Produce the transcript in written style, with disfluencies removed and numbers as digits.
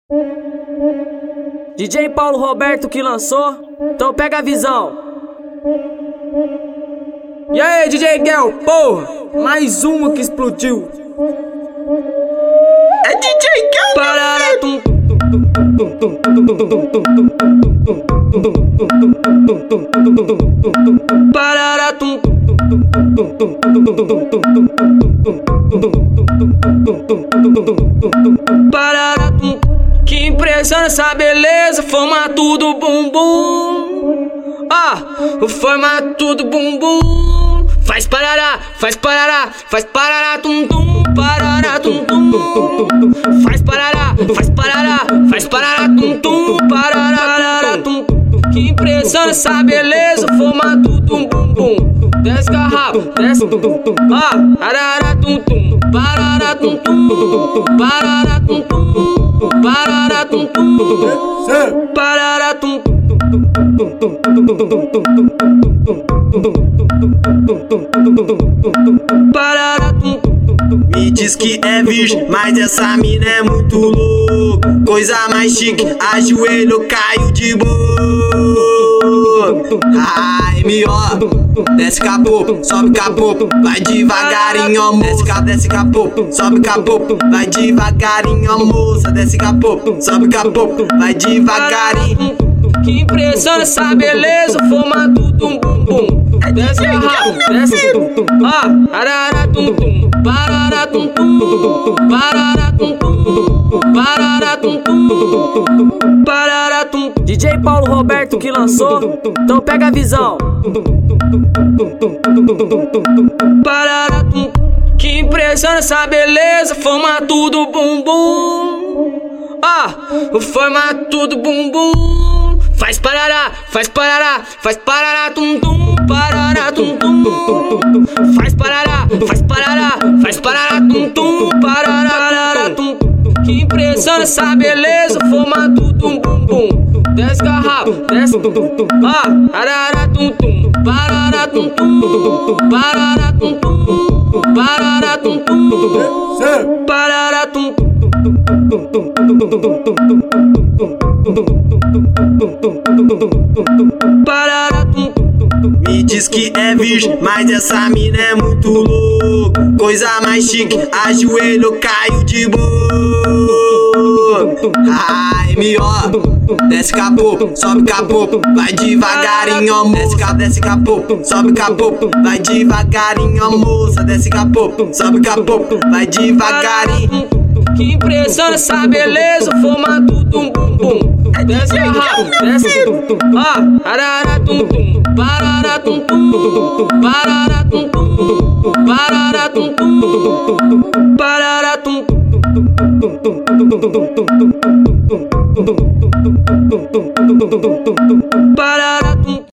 DJ Paulo Roberto que lançou, então pega a visão. E aí, DJ Gel, porra, mais uma que explodiu. É DJ Gel, Pararatum. Pararatum. Pararatum. Que impressiona essa beleza, formato do bumbum. O formato do bumbum. Faz parará, faz parará, faz parará tum tum, parará tum tum. Faz parará, faz parará, faz parará tum tum, parará tum. Que impressiona essa beleza, formato do bumbum. Desce garrafa, desce tum tum, parará tum tum, parará tum tum, parará tum tum, parará tum tum, parará tum. Me diz que é virgem, mas essa mina é muito louca. Coisa mais chique, ajoelho, caio de boa. Ai, M.O. Desce capô, sobe capô, vai devagarinho, ó moça. Desce capô, sobe capô, vai devagarinho, ó moça. Desce capô, sobe capô, vai devagarinho. Que impressiona essa beleza, formato do bumbum. Desce garrafa, desce parará tum tum, parará tum tum, parará tum tum, parará tum tum, parará tum. DJ Paulo Roberto que lançou, então pega a visão. Parará tum. Que impressiona essa beleza, formato do bumbum. O formato do bumbum. Faz parará, faz parará, faz parará tum tum, parará tum tum. Faz parará, faz parará, faz parará tum tum, parará tum. Que impressiona essa beleza, formato do bumbum. Desce garrafa, desce parará tum tum, parará tum tum, parará tum tum, parará tum tum, parará tum. Pararatum. Me diz que é virgem, mas essa mina é muito louca. Coisa mais chique, ajoelho, caio de boa. Ai, M.O. Desce capô, sobe capô, vai devagarinho, ó moça. Desce capô, sobe capô, vai devagarinho, ó moça. Desce capô, sobe capô, vai devagarinho. Que impressiona essa beleza, formato do bumbum. Desce garrafa, desce parará tum tum, parará tum tum, parará tum tum, parará tum tum, parará tum. Parará tum.